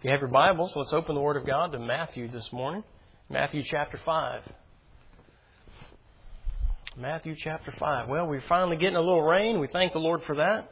you have your Bibles, let's open the Word of God to Matthew this morning. Matthew chapter 5. Matthew chapter 5. Well, we're finally getting a little rain. We thank the Lord for that.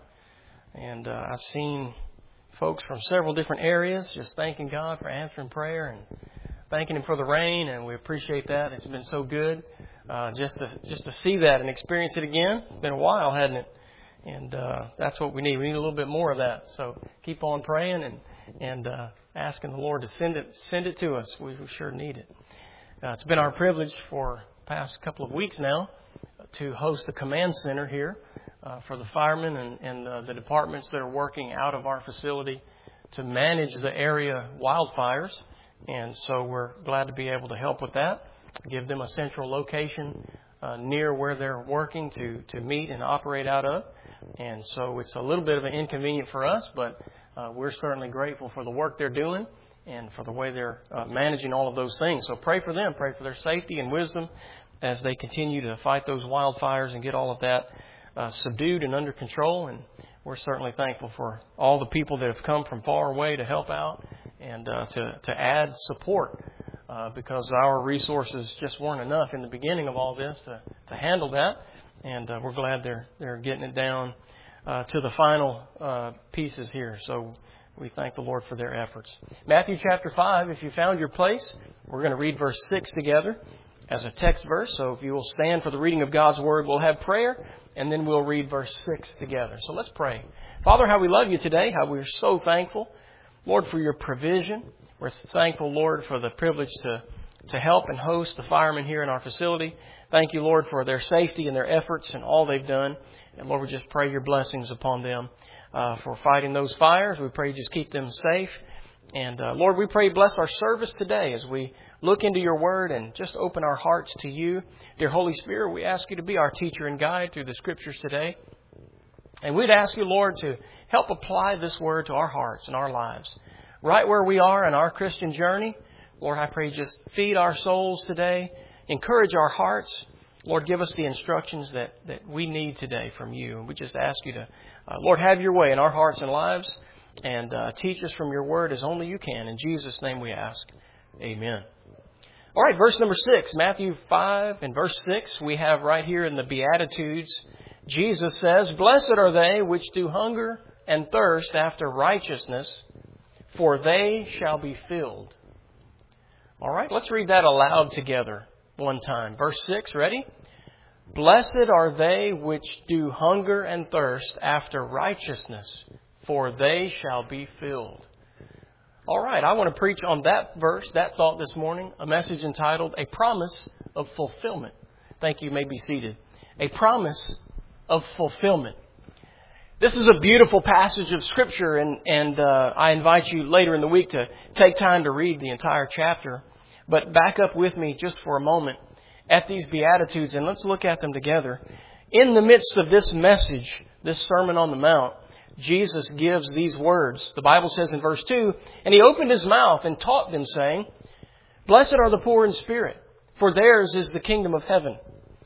And I've seen folks from several different areas just thanking God for answering prayer and thanking Him for the rain. And we appreciate that. It's been so good just to see that and experience it again. It's been a while, hasn't it? And that's what we need. We need a little bit more of that. So keep on praying and asking the Lord to send it to us. We sure need it. It's been our privilege for the past couple of weeks now to host the command center here for the firemen and the departments that are working out of our facility to manage the area wildfires. And so we're glad to be able to help with that, give them a central location near where they're working to meet and operate out of. And so it's a little bit of an inconvenience for us, but we're certainly grateful for the work they're doing and for the way they're managing all of those things. So pray for them, pray for their safety and wisdom as they continue to fight those wildfires and get all of that subdued and under control. And we're certainly thankful for all the people that have come from far away to help out and to add support because our resources just weren't enough in the beginning of all this to handle that. And we're glad they're getting it down to the final pieces here. So we thank the Lord for their efforts. Matthew chapter 5, if you found your place, we're going to read verse 6 together as a text verse. So if you will stand for the reading of God's Word, we'll have prayer, and then we'll read verse 6 together. So let's pray. Father, how we love you today, how we're so thankful, Lord, for your provision. We're thankful, Lord, for the privilege to help and host the firemen here in our facility. Thank you, Lord, for their safety and their efforts and all they've done. And Lord, we just pray your blessings upon them for fighting those fires. We pray you just keep them safe. And Lord, we pray bless our service today as we look into your word and just open our hearts to you. Dear Holy Spirit, we ask you to be our teacher and guide through the scriptures today. And we'd ask you, Lord, to help apply this word to our hearts and our lives. Right where we are in our Christian journey, Lord, I pray just feed our souls today. Encourage our hearts. Lord, give us the instructions that we need today from you. And we just ask you to, Lord, have your way in our hearts and lives and teach us from your word as only you can. In Jesus' name we ask. Amen. All right, verse number 6, Matthew 5 and verse 6, we have right here in the Beatitudes, Jesus says, "Blessed are they which do hunger and thirst after righteousness, for they shall be filled." All right, let's read that aloud together one time. Verse 6, ready? "Blessed are they which do hunger and thirst after righteousness, for they shall be filled." All right, I want to preach on that verse, that thought this morning, a message entitled, "A Promise of Fulfillment." Thank you. You may be seated. A promise of fulfillment. This is a beautiful passage of Scripture, and I invite you later in the week to take time to read the entire chapter. But back up with me just for a moment at these Beatitudes, and let's look at them together. In the midst of this message, this Sermon on the Mount, Jesus gives these words. The Bible says in verse 2, "And he opened his mouth and taught them, saying, Blessed are the poor in spirit, for theirs is the kingdom of heaven.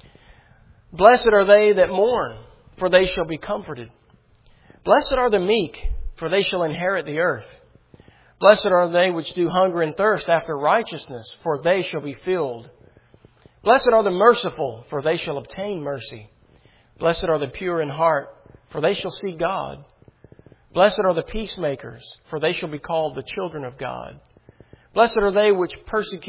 Blessed are they that mourn, for they shall be comforted. Blessed are the meek, for they shall inherit the earth. Blessed are they which do hunger and thirst after righteousness, for they shall be filled. Blessed are the merciful, for they shall obtain mercy. Blessed are the pure in heart, for they shall see God. Blessed are the peacemakers, for they shall be called the children of God. Blessed are they which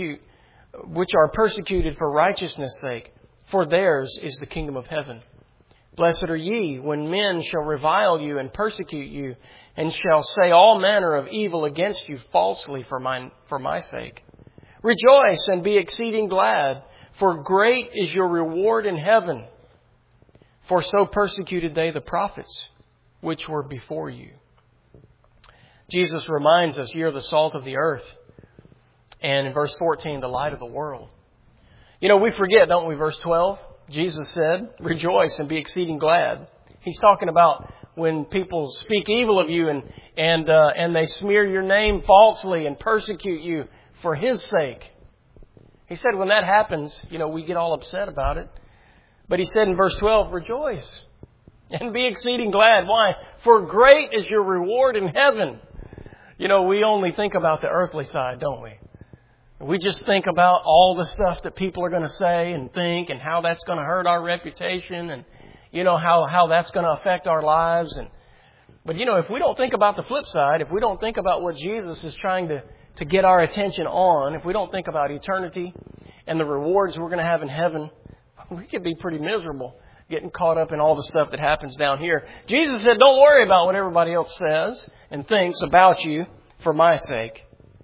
are persecuted for righteousness' sake, for theirs is the kingdom of heaven. Blessed are ye when men shall revile you and persecute you, and shall say all manner of evil against you falsely for my sake. Rejoice and be exceeding glad, for great is your reward in heaven. For so persecuted they the prophets which were before you." Jesus reminds us, "You're the salt of the earth." And in verse 14, the light of the world. You know, we forget, don't we, verse 12? Jesus said, "Rejoice and be exceeding glad." He's talking about when people speak evil of you and they smear your name falsely and persecute you for His sake. He said when that happens, we get all upset about it. But He said in verse 12, "Rejoice and be exceeding glad." Why? "For great is your reward in heaven." You know, we only think about the earthly side, don't we? We just think about all the stuff that people are going to say and think and how that's going to hurt our reputation and, you know, how that's going to affect our lives. But, you know, if we don't think about the flip side, if we don't think about what Jesus is trying to get our attention on, if we don't think about eternity and the rewards we're going to have in heaven, we could be pretty miserable getting caught up in all the stuff that happens down here. Jesus said, don't worry about what everybody else says and thinks about you for my sake.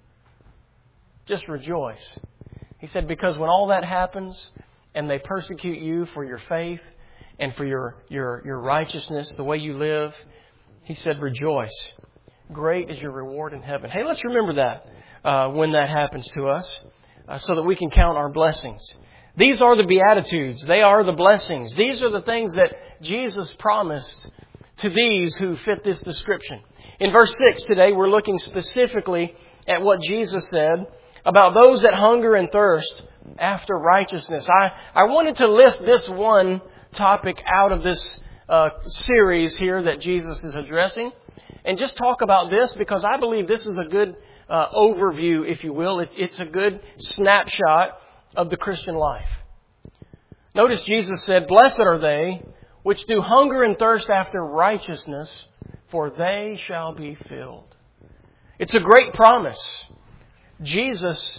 Just rejoice. He said, because when all that happens and they persecute you for your faith and for your righteousness, the way you live, He said, rejoice. Great is your reward in heaven. Hey, let's remember that when that happens to us so that we can count our blessings. These are the Beatitudes. They are the blessings. These are the things that Jesus promised to these who fit this description. In verse 6 today, we're looking specifically at what Jesus said about those that hunger and thirst after righteousness. I wanted to lift this one topic out of this series here that Jesus is addressing and just talk about this because I believe this is a good overview, if you will. It's a good snapshot of the Christian life. Notice Jesus said, blessed are they which do hunger and thirst after righteousness, for they shall be filled. It's a great promise. Jesus,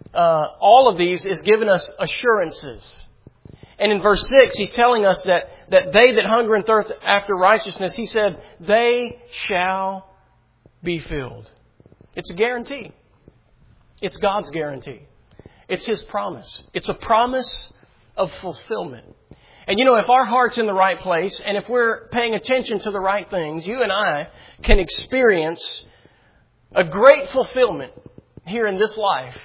all of these is giving us assurances. And in verse 6, He's telling us that they that hunger and thirst after righteousness, He said, they shall be filled. It's a guarantee. It's God's guarantee. It's His promise. It's a promise of fulfillment. And you know, if our heart's in the right place and if we're paying attention to the right things, you and I can experience a great fulfillment here in this life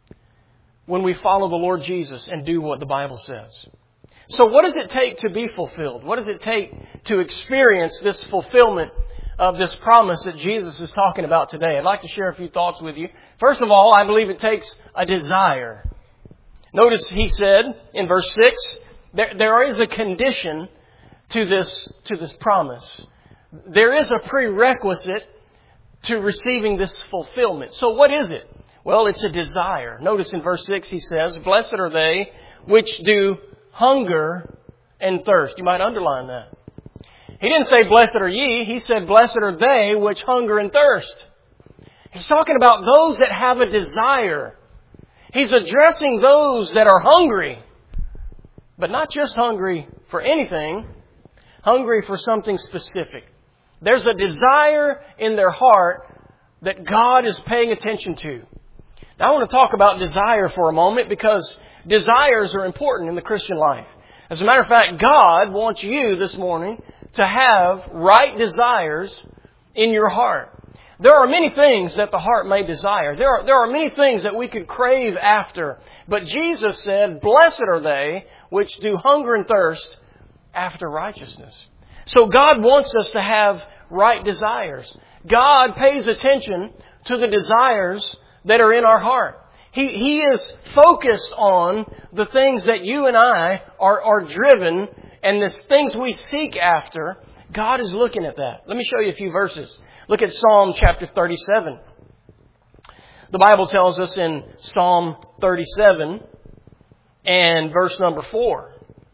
when we follow the Lord Jesus and do what the Bible says. So what does it take to be fulfilled? What does it take to experience this fulfillment of this promise that Jesus is talking about today? I'd like to share a few thoughts with you. First of all, I believe it takes a desire. Notice He said in verse 6, there is a condition to this promise. There is a prerequisite to receiving this fulfillment. So what is it? Well, it's a desire. Notice in verse 6 He says, blessed are they which do hunger and thirst. You might underline that. He didn't say, blessed are ye. He said, blessed are they which hunger and thirst. He's talking about those that have a desire. He's addressing those that are hungry. But not just hungry for anything. Hungry for something specific. There's a desire in their heart that God is paying attention to. Now I want to talk about desire for a moment because desires are important in the Christian life. As a matter of fact, God wants you this morning to have right desires in your heart. There are many things that the heart may desire. There are many things that we could crave after. But Jesus said, blessed are they which do hunger and thirst after righteousness. So God wants us to have right desires. God pays attention to the desires that are in our heart. He is focused on the things that you and I are driven and the things we seek after. God is looking at that. Let me show you a few verses. Look at Psalm chapter 37. The Bible tells us in Psalm 37 and verse number 4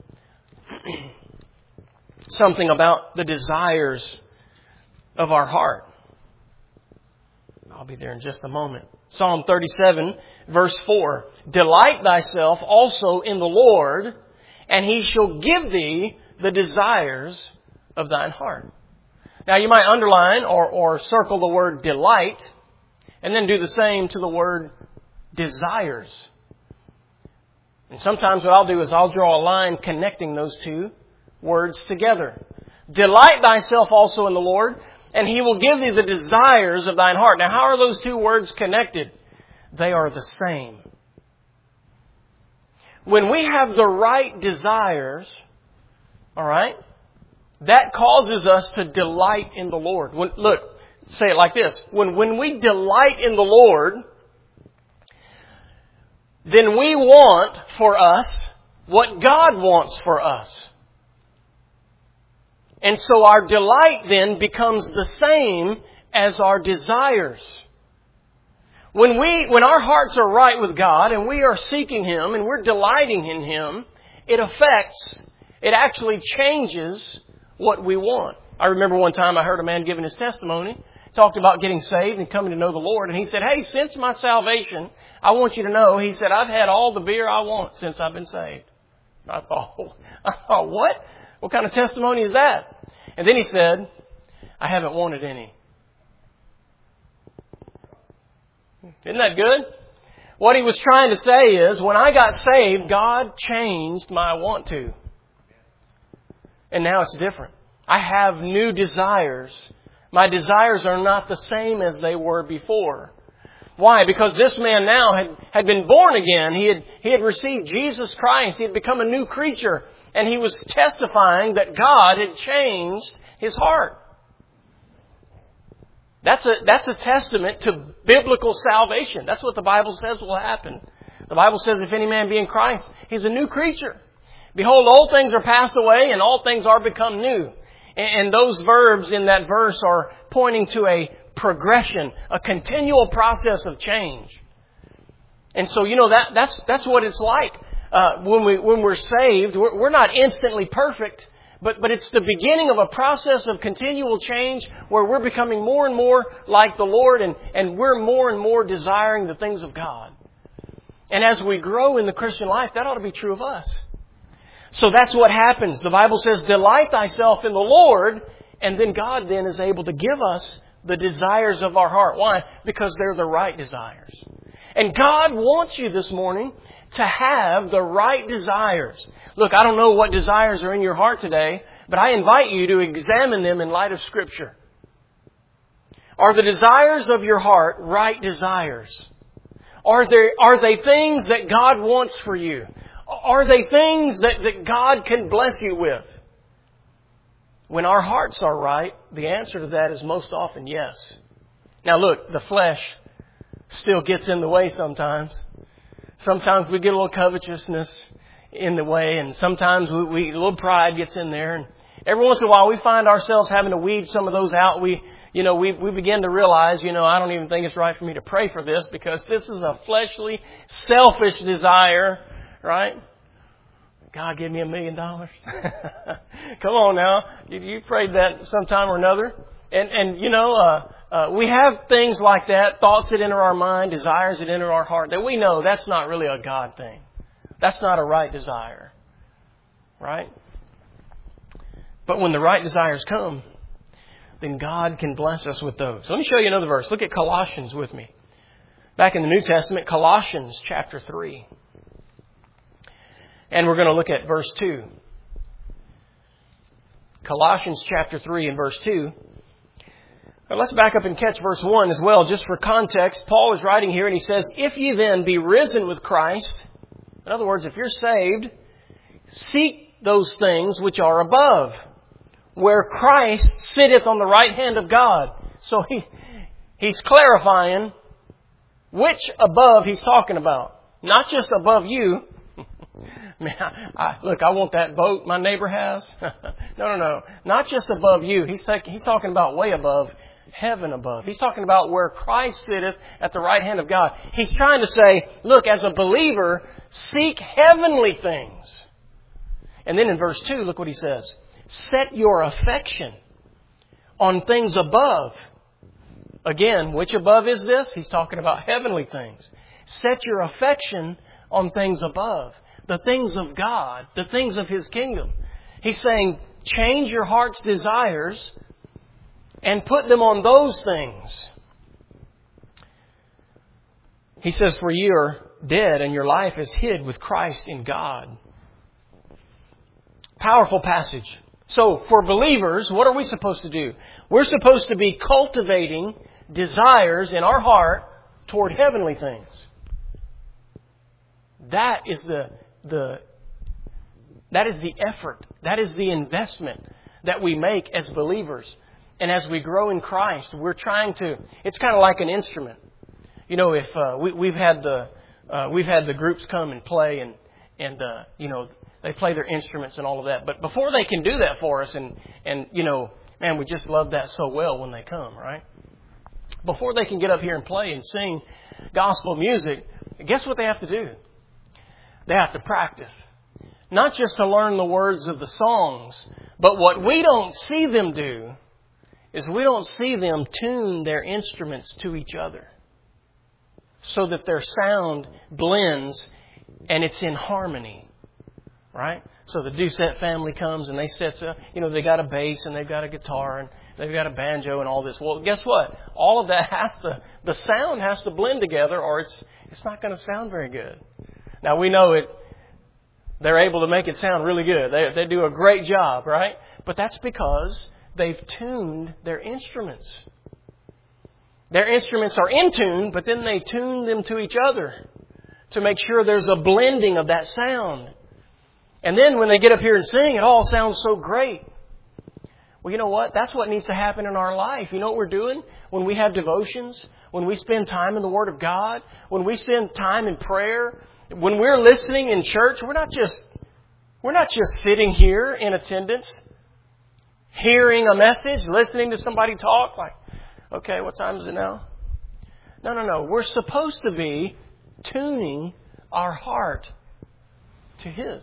something about the desires of our heart. I'll be there in just a moment. Psalm 37 verse 4. Delight thyself also in the Lord, and He shall give thee the desires of thine heart. Now you might underline or circle the word delight and then do the same to the word desires. And sometimes what I'll do is I'll draw a line connecting those two words together. Delight thyself also in the Lord, and He will give thee the desires of thine heart. Now how are those two words connected? They are the same. When we have the right desires, all right, that causes us to delight in the Lord. Look, say it like this. When we delight in the Lord, then we want for us what God wants for us. And so our delight then becomes the same as our desires. When our hearts are right with God and we are seeking Him and we're delighting in Him, it actually changes what we want. I remember one time I heard a man giving his testimony, talked about getting saved and coming to know the Lord, and he said, hey, since my salvation, I want you to know, he said, I've had all the beer I want since I've been saved. I thought, what? What kind of testimony is that? And then he said, I haven't wanted any. Isn't that good? What he was trying to say is, when I got saved, God changed my want to. And now it's different. I have new desires. My desires are not the same as they were before. Why? Because this man now had been born again. He had received Jesus Christ. He had become a new creature. And he was testifying that God had changed his heart. That's a testament to biblical salvation. That's what the Bible says will happen. The Bible says, if any man be in Christ, he's a new creature. Behold, old things are passed away and all things are become new. And those verbs in that verse are pointing to a progression, a continual process of change. And so, that's what it's like. When we're saved, we're not instantly perfect, but it's the beginning of a process of continual change where we're becoming more and more like the Lord and we're more and more desiring the things of God. And as we grow in the Christian life, that ought to be true of us. So that's what happens. The Bible says, delight thyself in the Lord, and then God then is able to give us the desires of our heart. Why? Because they're the right desires. And God wants you this morning to have the right desires. Look, I don't know what desires are in your heart today, but I invite you to examine them in light of Scripture. Are the desires of your heart right desires? Are they things that God wants for you? Are they things that God can bless you with? When our hearts are right, the answer to that is most often yes. Now look, the flesh still gets in the way sometimes. Sometimes we get a little covetousness in the way, and sometimes a little pride gets in there. And every once in a while we find ourselves having to weed some of those out. We begin to realize, I don't even think it's right for me to pray for this because this is a fleshly, selfish desire. Right? God, give me $1 million. Come on now. You prayed that sometime or another. And we have things like that, thoughts that enter our mind, desires that enter our heart, that we know that's not really a God thing. That's not a right desire. Right? But when the right desires come, then God can bless us with those. Let me show you another verse. Look at Colossians with me. Back in the New Testament, Colossians chapter 3. And we're going to look at verse 2. Colossians chapter 3 and verse 2. Now let's back up and catch verse 1 as well, just for context. Paul is writing here and he says, if ye then be risen with Christ, in other words, if you're saved, seek those things which are above, where Christ sitteth on the right hand of God. So he's clarifying which above he's talking about. Not just above you. Man, I want that boat my neighbor has. No. Not just above you. He's talking about way above, heaven above. He's talking about where Christ sitteth at the right hand of God. He's trying to say, look, as a believer, seek heavenly things. And then in verse 2, look what he says. Set your affection on things above. Again, which above is this? He's talking about heavenly things. Set your affection on things above. The things of God, the things of His kingdom. He's saying, change your heart's desires and put them on those things. He says, for ye are dead and your life is hid with Christ in God. Powerful passage. So, for believers, what are we supposed to do? We're supposed to be cultivating desires in our heart toward heavenly things. That is the effort. That is the investment that we make as believers. And as we grow in Christ, we're trying to, it's kind of like an instrument. If we've had the groups come and play and they play their instruments and all of that. But before they can do that for us and man, we just love that so well when they come, right? Before they can get up here and play and sing, gospel music, guess what they have to do? They have to practice. Not just to learn the words of the songs, but what we don't see them do is we don't see them tune their instruments to each other so that their sound blends and it's in harmony. Right? So the Doucette family comes and they set up, they got a bass and they've got a guitar and they've got a banjo and all this. Well, guess what? All of that the sound has to blend together or it's not going to sound very good. Now we know they're able to make it sound really good. They do a great job, right? But that's because they've tuned their instruments. Their instruments are in tune, but then they tune them to each other to make sure there's a blending of that sound. And then when they get up here and sing, it all sounds so great. Well, you know what? That's what needs to happen in our life. You know what we're doing? When we have devotions, when we spend time in the Word of God, when we spend time in prayer, when we're listening in church, we're not just sitting here in attendance, hearing a message, listening to somebody talk like, okay, what time is it now? No. We're supposed to be tuning our heart to His.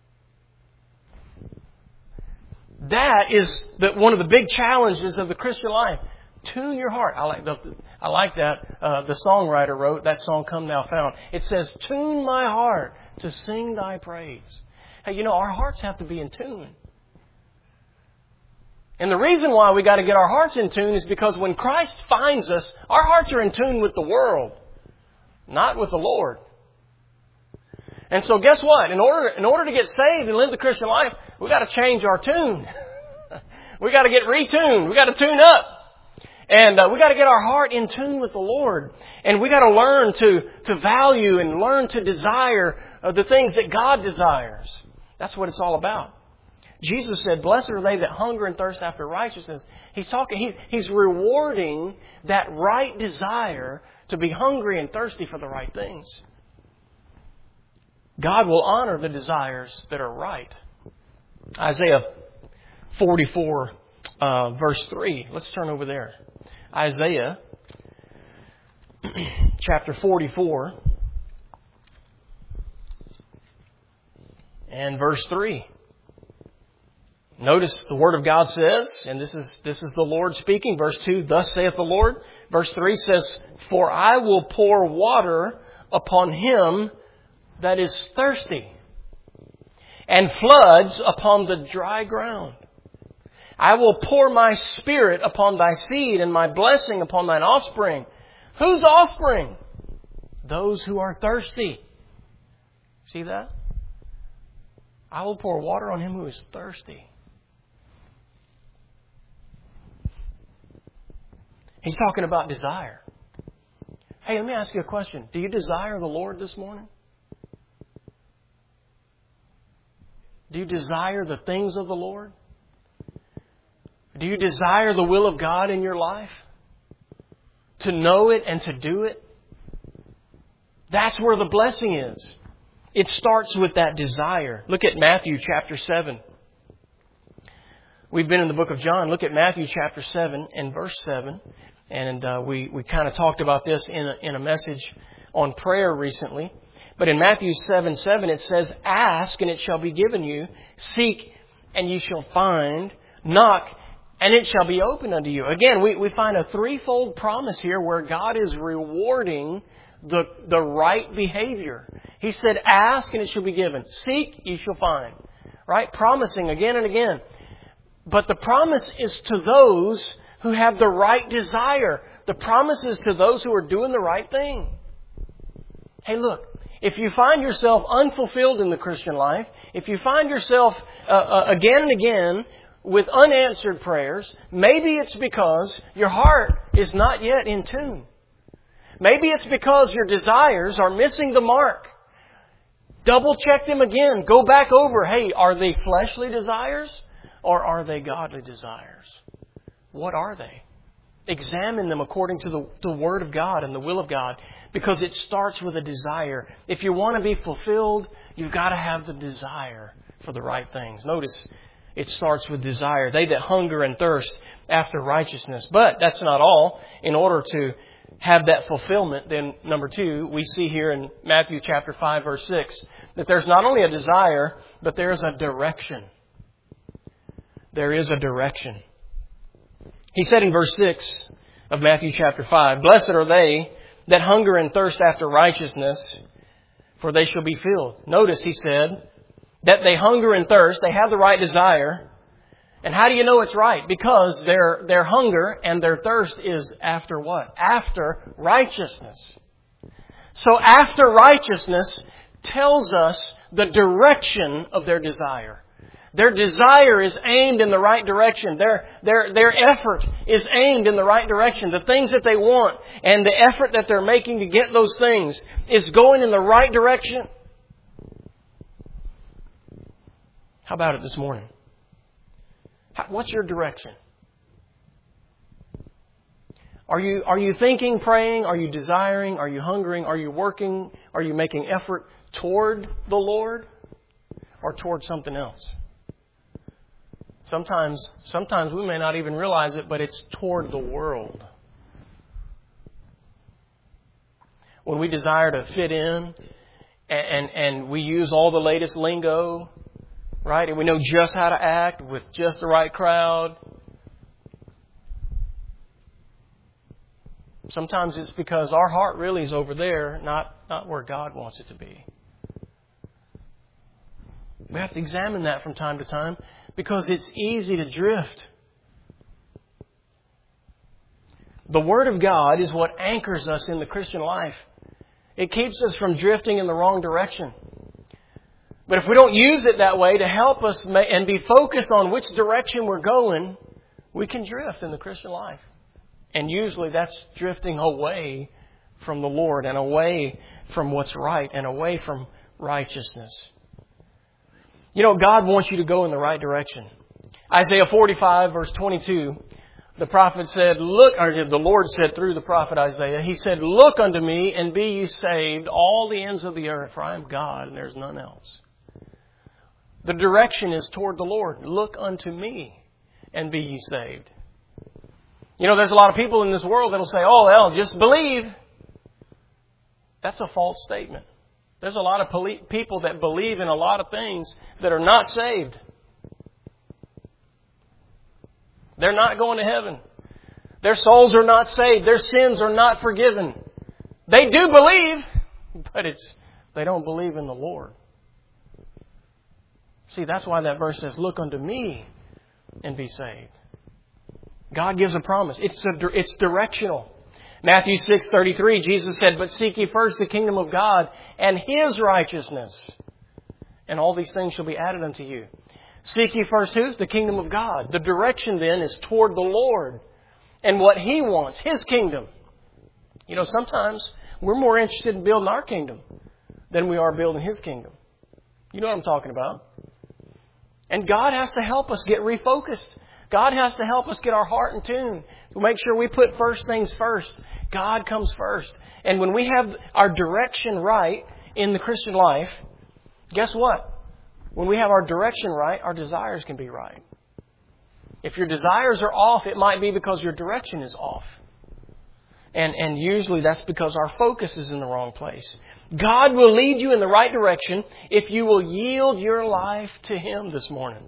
That is one of the big challenges of the Christian life. Tune your heart. I like that. The songwriter wrote that song, "Come Thou Fount." It says, "Tune my heart to sing Thy praise." Hey, our hearts have to be in tune. And the reason why we got to get our hearts in tune is because when Christ finds us, our hearts are in tune with the world, not with the Lord. And so guess what? In order to get saved and live the Christian life, we got to change our tune. We got to get retuned. We got to tune up. And we got to get our heart in tune with the Lord. And we got to learn to value and learn to desire the things that God desires. That's what it's all about. Jesus said, "Blessed are they that hunger and thirst after righteousness." He's rewarding that right desire to be hungry and thirsty for the right things. God will honor the desires that are right. Isaiah 44, verse 3. Let's turn over there. Isaiah chapter 44 and verse 3. Notice the Word of God says, and this is the Lord speaking, verse 2, "Thus saith the Lord." Verse 3 says, "For I will pour water upon him that is thirsty, and floods upon the dry ground. I will pour my Spirit upon thy seed, and my blessing upon thine offspring." Whose offspring? Those who are thirsty. See that? I will pour water on him who is thirsty. He's talking about desire. Hey, let me ask you a question. Do you desire the Lord this morning? Do you desire the things of the Lord? Do you desire the will of God in your life? To know it and to do it? That's where the blessing is. It starts with that desire. Look at Matthew chapter 7. We've been in the book of John. Look at Matthew chapter 7 and verse 7. And we kind of talked about this in a message on prayer recently. But in Matthew 7:7 it says, "Ask and it shall be given you. Seek and you shall find. Knock and it shall be opened unto you." Again, we find a threefold promise here where God is rewarding the right behavior. He said, "Ask and it shall be given. Seek, you shall find." Right? Promising again and again. But the promise is to those who have the right desire. The promise is to those who are doing the right thing. Hey, look. If you find yourself unfulfilled in the Christian life, if you find yourself again and again with unanswered prayers, maybe it's because your heart is not yet in tune. Maybe it's because your desires are missing the mark. Double check them again. Go back over. Hey, are they fleshly desires or are they godly desires? What are they? Examine them according to the Word of God and the will of God. Because it starts with a desire. If you want to be fulfilled, you've got to have the desire for the right things. Notice, it starts with desire. They that hunger and thirst after righteousness. But that's not all. In order have that fulfillment, then number 2, we see here in Matthew chapter 5, verse 6, that there's not only a desire, but there's a direction. There is a direction. He said in verse 6 of Matthew chapter 5, "Blessed are they that hunger and thirst after righteousness, for they shall be filled." Notice he said that they hunger and thirst, they have the right desire. And how do you know it's right? Because their hunger and their thirst is after what? After righteousness. So after righteousness tells us the direction of their desire. Their desire is aimed in the right direction. Their effort is aimed in the right direction. The things that they want and the effort that they're making to get those things is going in the right direction. How about it this morning? What's your direction? Are you thinking, praying? Are you desiring? Are you hungering? Are you working? Are you making effort toward the Lord or toward something else? Sometimes we may not even realize it, but it's toward the world. When we desire to fit in and we use all the latest lingo, right? And we know just how to act with just the right crowd. Sometimes it's because our heart really is over there, not where God wants it to be. We have to examine that from time to time because it's easy to drift. The Word of God is what anchors us in the Christian life. It keeps us from drifting in the wrong direction. But if we don't use it that way to help us and be focused on which direction we're going, we can drift in the Christian life. And usually that's drifting away from the Lord and away from what's right and away from righteousness. You know, God wants you to go in the right direction. Isaiah 45, verse 22, the prophet said, the Lord said through the prophet Isaiah, He said, "Look unto me and be ye saved, all the ends of the earth, for I am God and there's none else." The direction is toward the Lord. Look unto me and be ye saved. You know, there's a lot of people in this world that will say, "Oh, well, just believe." That's a false statement. There's a lot of people that believe in a lot of things that are not saved. They're not going to heaven. Their souls are not saved. Their sins are not forgiven. They do believe, but they don't believe in the Lord. See, that's why that verse says, "Look unto me and be saved." God gives a promise. It's directional. Matthew 6:33, Jesus said, "But seek ye first the kingdom of God and His righteousness, and all these things shall be added unto you." Seek ye first who? The kingdom of God. The direction then is toward the Lord and what He wants, His kingdom. You know, sometimes we're more interested in building our kingdom than we are building His kingdom. You know what I'm talking about. And God has to help us get refocused. God has to help us get our heart in tune to make sure we put first things first. God comes first. And when we have our direction right in the Christian life, guess what? When we have our direction right, our desires can be right. If your desires are off, it might be because your direction is off. And usually that's because our focus is in the wrong place. God will lead you in the right direction if you will yield your life to Him this morning.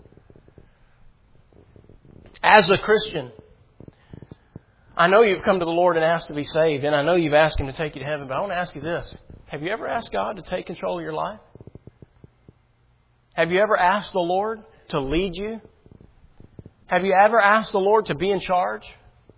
As a Christian, I know you've come to the Lord and asked to be saved, and I know you've asked Him to take you to heaven, but I want to ask you this. Have you ever asked God to take control of your life? Have you ever asked the Lord to lead you? Have you ever asked the Lord to be in charge?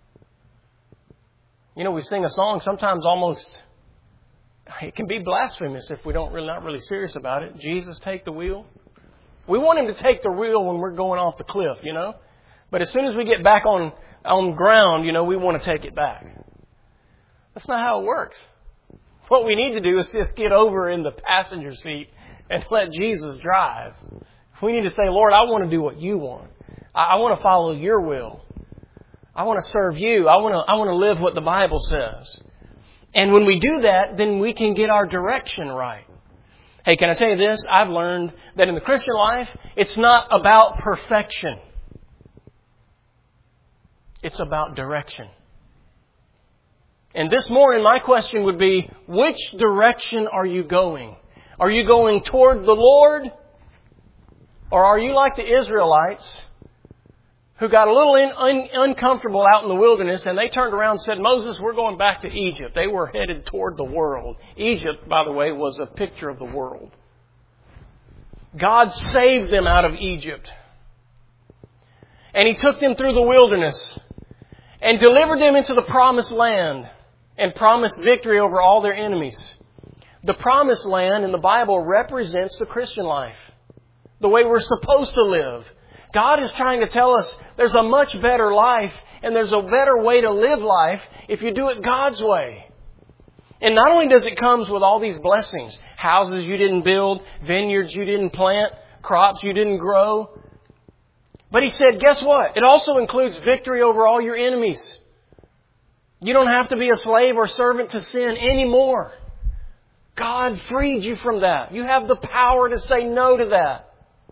You know, we sing a song sometimes almost, it can be blasphemous if we not really serious about it. Jesus, take the wheel. We want Him to take the wheel when we're going off the cliff, you know. But as soon as we get back on ground, you know, we want to take it back. That's not how it works. What we need to do is just get over in the passenger seat and let Jesus drive. We need to say, "Lord, I want to do what you want. I want to follow your will. I want to serve you. I want to live what the Bible says." And when we do that, then we can get our direction right. Hey, can I tell you this? I've learned that in the Christian life, it's not about perfection. It's about direction. And this morning, my question would be, which direction are you going? Are you going toward the Lord? Or are you like the Israelites who got a little uncomfortable out in the wilderness and they turned around and said, Moses, we're going back to Egypt. They were headed toward the world. Egypt, by the way, was a picture of the world. God saved them out of Egypt. And He took them through the wilderness and delivered them into the promised land and promised victory over all their enemies. The promised land in the Bible represents the Christian life, the way we're supposed to live. God is trying to tell us there's a much better life and there's a better way to live life if you do it God's way. And not only does it come with all these blessings, houses you didn't build, vineyards you didn't plant, crops you didn't grow, but He said, guess what? It also includes victory over all your enemies. You don't have to be a slave or servant to sin anymore. God freed you from that. You have the power to say no to that.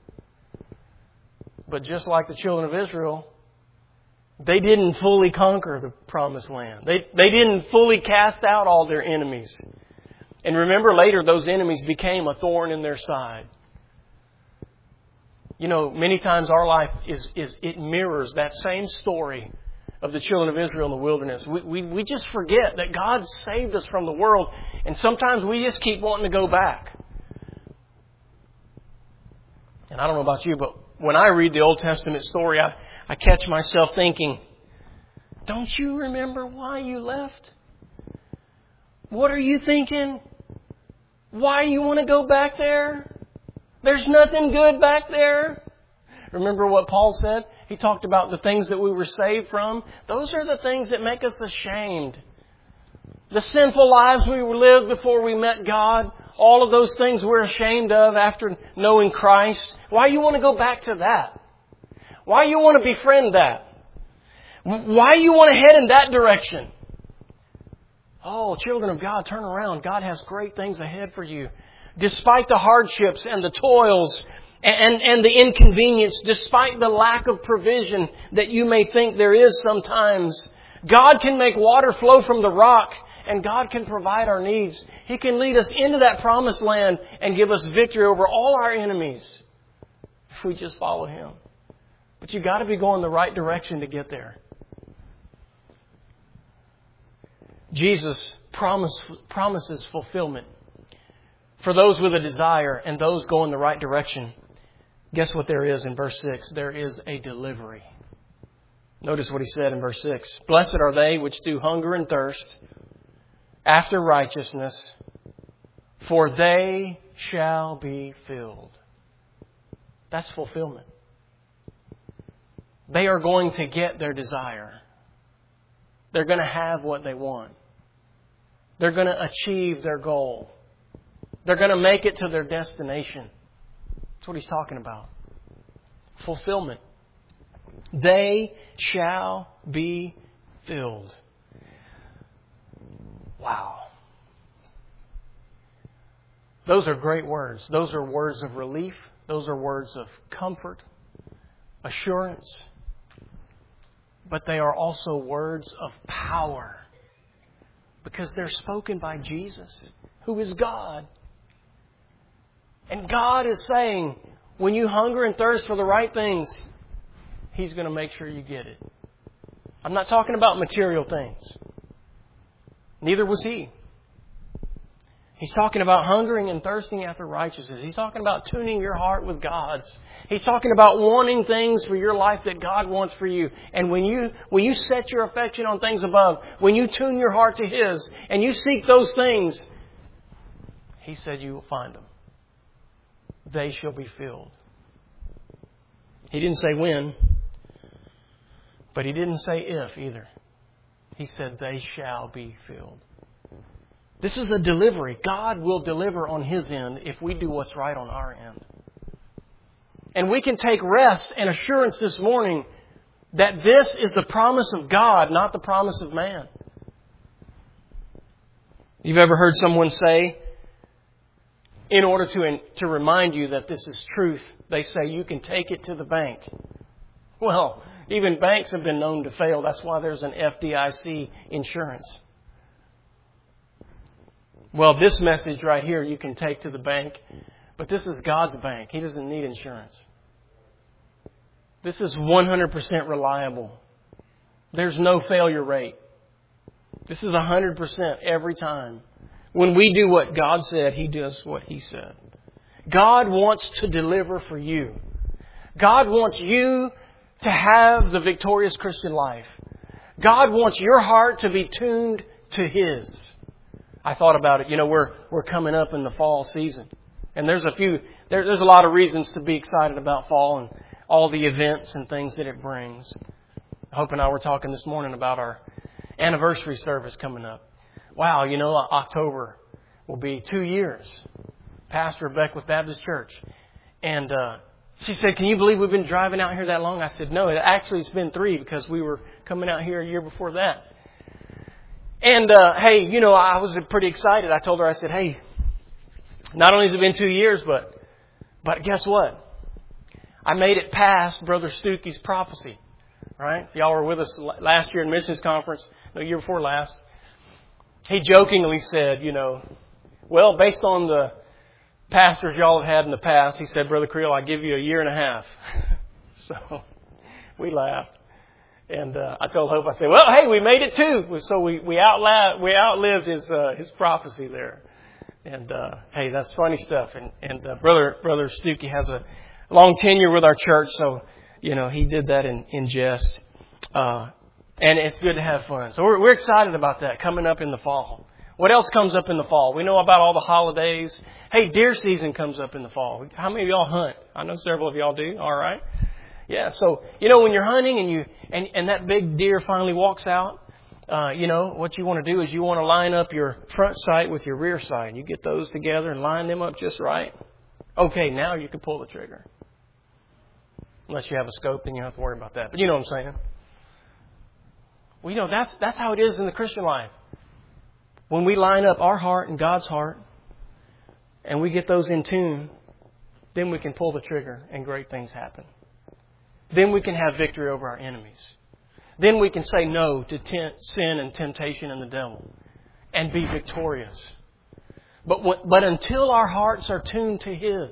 But just like the children of Israel, they didn't fully conquer the promised land. They didn't fully cast out all their enemies. And remember, later those enemies became a thorn in their side. You know, many times our life it mirrors that same story of the children of Israel in the wilderness. We just forget that God saved us from the world, and sometimes we just keep wanting to go back. And I don't know about you, but when I read the Old Testament story, I catch myself thinking, don't you remember why you left? What are you thinking? Why you want to go back there? There's nothing good back there. Remember what Paul said? He talked about the things that we were saved from. Those are the things that make us ashamed. The sinful lives we lived before we met God, all of those things we're ashamed of after knowing Christ. Why you want to go back to that? Why you want to befriend that? Why you want to head in that direction? Oh, children of God, turn around. God has great things ahead for you. Despite the hardships and the toils and the inconvenience, despite the lack of provision that you may think there is sometimes, God can make water flow from the rock, and God can provide our needs. He can lead us into that promised land and give us victory over all our enemies if we just follow Him. But you've got to be going the right direction to get there. Jesus promises fulfillment for those with a desire and those going the right direction. Guess what there is in verse 6? There is a delivery. Notice what He said in verse 6. Blessed are they which do hunger and thirst after righteousness, for they shall be filled. That's fulfillment. They are going to get their desire. They're going to have what they want. They're going to achieve their goal. They're going to make it to their destination. That's what He's talking about. Fulfillment. They shall be filled. Wow. Those are great words. Those are words of relief. Those are words of comfort, assurance. But they are also words of power, because they're spoken by Jesus, who is God. And God is saying, when you hunger and thirst for the right things, He's going to make sure you get it. I'm not talking about material things. Neither was He. He's talking about hungering and thirsting after righteousness. He's talking about tuning your heart with God's. He's talking about wanting things for your life that God wants for you. And when you set your affection on things above, when you tune your heart to His and you seek those things, He said you will find them. They shall be filled. He didn't say when, but He didn't say if either. He said they shall be filled. This is a delivery. God will deliver on His end if we do what's right on our end. And we can take rest and assurance this morning that this is the promise of God, not the promise of man. You've ever heard someone say, in order to remind you that this is truth, they say you can take it to the bank. Well, even banks have been known to fail. That's why there's an FDIC insurance. Well, this message right here you can take to the bank, but this is God's bank. He doesn't need insurance. This is 100% reliable. There's no failure rate. This is 100% every time. When we do what God said, He does what He said. God wants to deliver for you. God wants you to have the victorious Christian life. God wants your heart to be tuned to His. I thought about it. We're coming up in the fall season. And there's a lot of reasons to be excited about fall and all the events and things that it brings. Hope and I were talking this morning about our anniversary service coming up. Wow, October will be 2 years. Pastor of Beckwith Baptist Church. And she said, "Can you believe we've been driving out here that long?" I said, "No, it's been 3 because we were coming out here a year before that." And, hey, I was pretty excited. I told her, I said, "Hey, not only has it been 2 years, but guess what? I made it past Brother Stuckey's prophecy." Right? If y'all were with us last year in missions conference, the year before last, he jokingly said, well, based on the pastors y'all have had in the past, he said, "Brother Creel, I give you 1.5 years." So we laughed. And I told Hope, I said, "Well, hey, we made it too." So we outlived his prophecy there. And hey, that's funny stuff. And Brother Stuckey has a long tenure with our church, so he did that in jest. And it's good to have fun. So we're excited about that coming up in the fall. What else comes up in the fall? We know about all the holidays. Hey, deer season comes up in the fall. How many of y'all hunt? I know several of y'all do. All right. Yeah. So, when you're hunting and that big deer finally walks out, what you want to do is you want to line up your front sight with your rear sight. You get those together and line them up just right. Okay, now you can pull the trigger. Unless you have a scope, then you don't have to worry about that. But you know what I'm saying. Well, that's how it is in the Christian life. When we line up our heart and God's heart, and we get those in tune, then we can pull the trigger and great things happen. Then we can have victory over our enemies. Then we can say no to sin and temptation and the devil and be victorious. But until our hearts are tuned to His,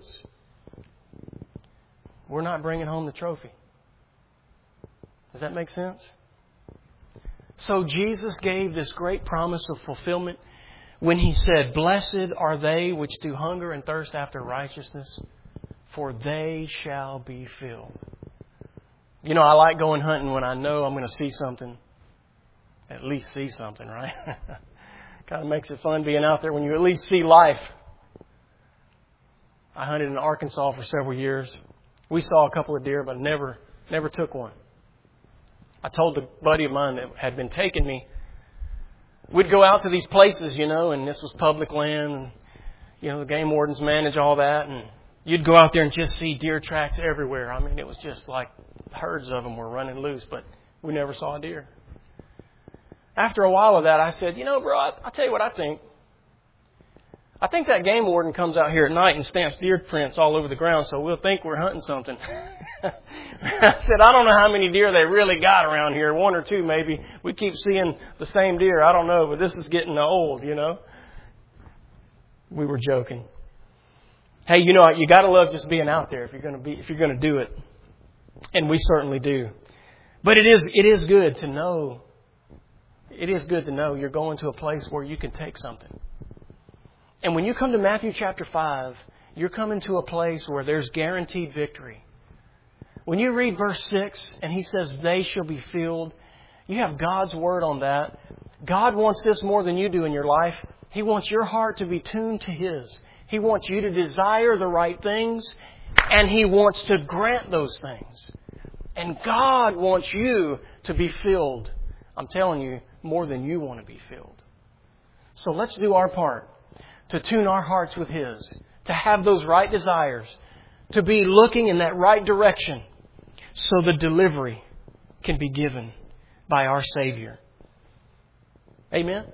we're not bringing home the trophy. Does that make sense? So Jesus gave this great promise of fulfillment when He said, "Blessed are they which do hunger and thirst after righteousness, for they shall be filled." I like going hunting when I know I'm going to see something. At least see something, right? Kind of makes it fun being out there when you at least see life. I hunted in Arkansas for several years. We saw a couple of deer, but never took one. I told a buddy of mine that had been taking me, we'd go out to these places, and this was public land, and, the game wardens manage all that, and you'd go out there and just see deer tracks everywhere. I mean, it was just like herds of them were running loose, but we never saw a deer. After a while of that, I said, bro, I'll tell you what I think. I think that game warden comes out here at night and stamps deer prints all over the ground, so we'll think we're hunting something. I said, I don't know how many deer they really got around here. 1 or 2 maybe. We keep seeing the same deer. I don't know, but this is getting old, We were joking. Hey, you got to love just being out there if you're going to do it. And we certainly do. But it is good to know. It is good to know you're going to a place where you can take something. And when you come to Matthew chapter 5, you're coming to a place where there's guaranteed victory. When you read verse 6 and He says, "They shall be filled," you have God's word on that. God wants this more than you do in your life. He wants your heart to be tuned to His. He wants you to desire the right things, and He wants to grant those things. And God wants you to be filled. I'm telling you, more than you want to be filled. So let's do our part to tune our hearts with His, to have those right desires, to be looking in that right direction so the delivery can be given by our Savior. Amen?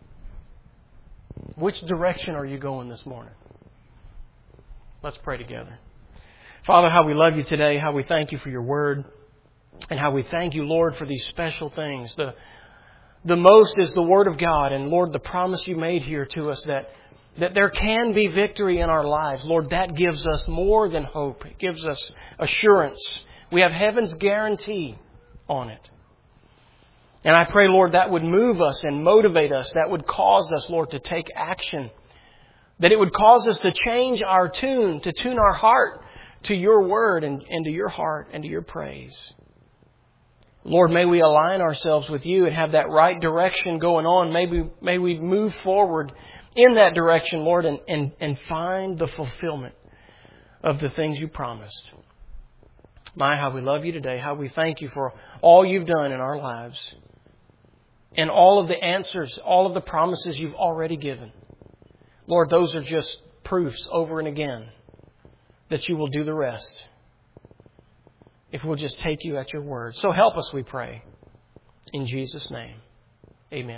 Which direction are you going this morning? Let's pray together. Father, how we love You today, how we thank You for Your Word, and how we thank You, Lord, for these special things. The most is the Word of God, and Lord, the promise You made here to us that that there can be victory in our lives, Lord, that gives us more than hope. It gives us assurance. We have heaven's guarantee on it. And I pray, Lord, that would move us and motivate us. That would cause us, Lord, to take action. That it would cause us to change our tune, to tune our heart to your word and to your heart and to your praise. Lord, may we align ourselves with you and have that right direction going on. May we move forward in that direction, Lord, and find the fulfillment of the things you promised. My, how we love you today. How we thank you for all you've done in our lives. And all of the answers, all of the promises you've already given. Lord, those are just proofs over and again that you will do the rest if we'll just take you at your word. So help us, we pray. In Jesus' name, amen.